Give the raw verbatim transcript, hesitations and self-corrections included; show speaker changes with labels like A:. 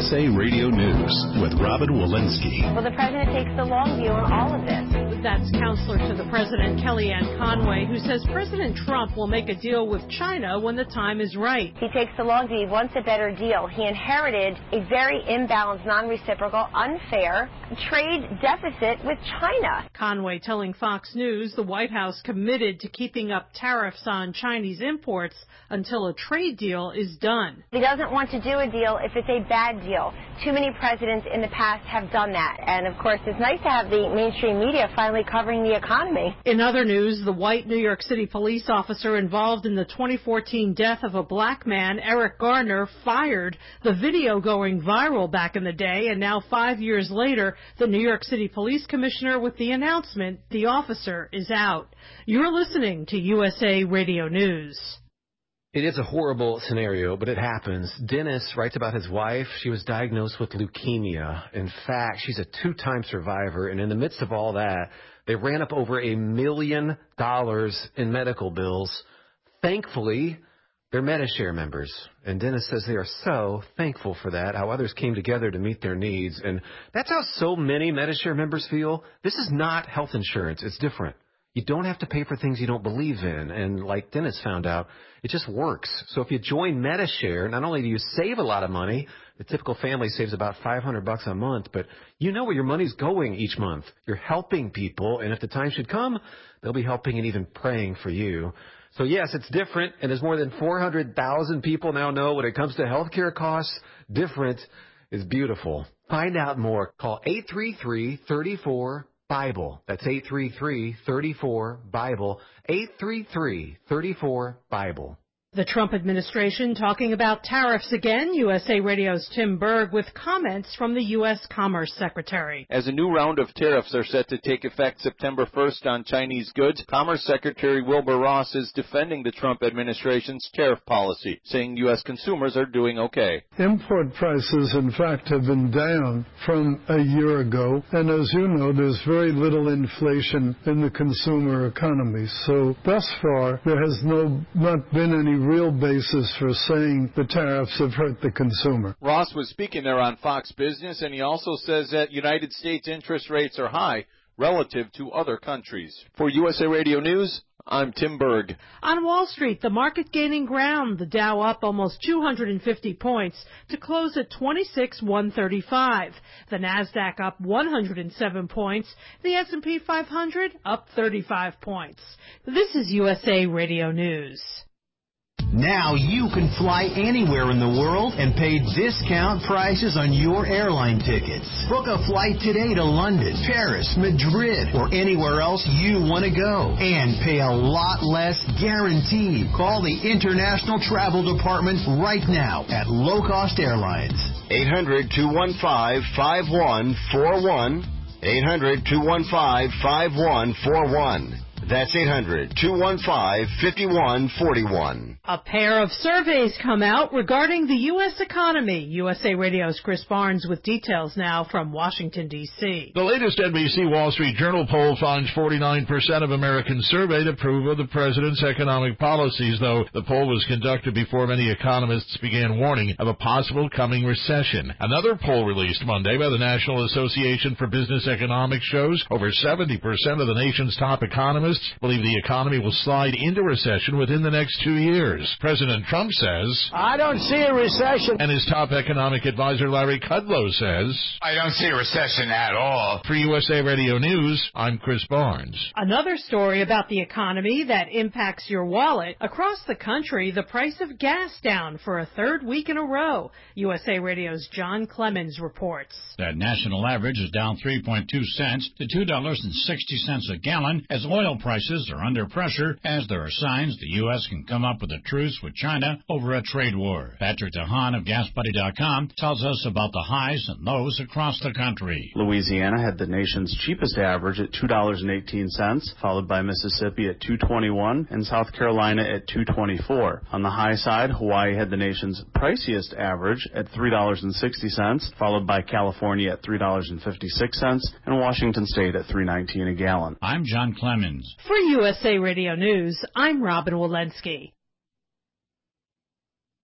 A: S A Radio News with Robin Walensky.
B: Well, the president takes the long view on all of this.
C: That's counselor to the president, Kellyanne Conway, who says President Trump will make a deal with China when the time is right.
B: He takes the long view. He wants a better deal. He inherited a very imbalanced, non-reciprocal, unfair trade deficit with China.
C: Conway telling Fox News the White House committed to keeping up tariffs on Chinese imports until a trade deal is done.
B: He doesn't want to do a deal if it's a bad deal. Too many presidents in the past have done that. And, of course, it's nice to have the mainstream media finally covering the economy.
C: In other news, the white New York City police officer involved in the twenty fourteen death of a black man, Eric Garner, fired. The video going viral back in the day, and now five years later, the New York City Police Commissioner with the announcement the officer is out. You're listening to U S A Radio News.
D: It is a horrible scenario, but it happens. Dennis writes about his wife. She was diagnosed with leukemia. In fact, she's a two-time survivor, and in the midst of all that, they ran up over a million dollars in medical bills. Thankfully, they're Medi-Share members, and Dennis says they are so thankful for that, how others came together to meet their needs, and that's how so many Medi-Share members feel. This is not health insurance. It's different. You don't have to pay for things you don't believe in, and like Dennis found out, it just works. So if you join Medi-Share, not only do you save a lot of money, the typical family saves about five hundred bucks a month, but you know where your money's going each month. You're helping people, and if the time should come, they'll be helping and even praying for you. So yes, it's different, and as more than four hundred thousand people now know when it comes to healthcare costs, different is beautiful. Find out more. Call eight three three, three four, Bible. That's eight three three, three four, Bible. eight three three, three four, Bible.
C: The Trump administration talking about tariffs again. U S A Radio's Tim Berg with comments from the U S Commerce Secretary.
E: As a new round of tariffs are set to take effect September first on Chinese goods, Commerce Secretary Wilbur Ross is defending the Trump administration's tariff policy, saying U S consumers are doing okay.
F: Import prices, in fact, have been down from a year ago, and as you know, there's very little inflation in the consumer economy. So thus far, there has no not been any real basis for saying the tariffs have hurt the consumer.
E: Ross was speaking there on Fox Business, and he also says that United States interest rates are high relative to other countries. For U S A Radio News, I'm Tim Berg.
C: On Wall Street, the market gaining ground. The Dow up almost two hundred fifty points to close at twenty-six thousand one hundred thirty-five. The Nasdaq up one hundred seven points. The S and P five hundred up thirty-five points. This is U S A Radio News.
G: Now you can fly anywhere in the world and pay discount prices on your airline tickets. Book a flight today to London, Paris, Madrid, or anywhere else you want to go. And pay a lot less guaranteed. Call the International Travel Department right now at Low Cost Airlines.
H: eight hundred, two one five, five one four one. eight hundred, two one five, five one four one. That's eight hundred, two one five, five one four one.
C: A pair of surveys come out regarding the U S economy. U S A Radio's Chris Barnes with details now from Washington, D C
I: The latest N B C Wall Street Journal poll finds forty-nine percent of Americans surveyed approve of the president's economic policies, though the poll was conducted before many economists began warning of a possible coming recession. Another poll released Monday by the National Association for Business Economics shows over seventy percent of the nation's top economists believe the economy will slide into recession within the next two years. President Trump says,
J: I don't see a recession.
I: And his top economic advisor, Larry Kudlow, says,
K: I don't see a recession at all.
I: For U S A Radio News, I'm Chris Barnes.
C: Another story about the economy that impacts your wallet. Across the country, the price of gas down for a third week in a row. U S A Radio's John Clemens reports.
L: That national average is down three point two cents to two dollars and sixty cents a gallon as oil prices are under pressure as there are signs the U S can come up with a truce with China over a trade war. Patrick DeHaan of Gas Buddy dot com tells us about the highs and lows across the country.
M: Louisiana had the nation's cheapest average at two dollars and eighteen cents, followed by Mississippi at two dollars and twenty-one cents and South Carolina at two dollars and twenty-four cents. On the high side, Hawaii had the nation's priciest average at three dollars and sixty cents, followed by California at three dollars and fifty-six cents and Washington State at three dollars and nineteen cents a gallon.
L: I'm John Clemens.
C: For U S A Radio News, I'm Robin Walensky.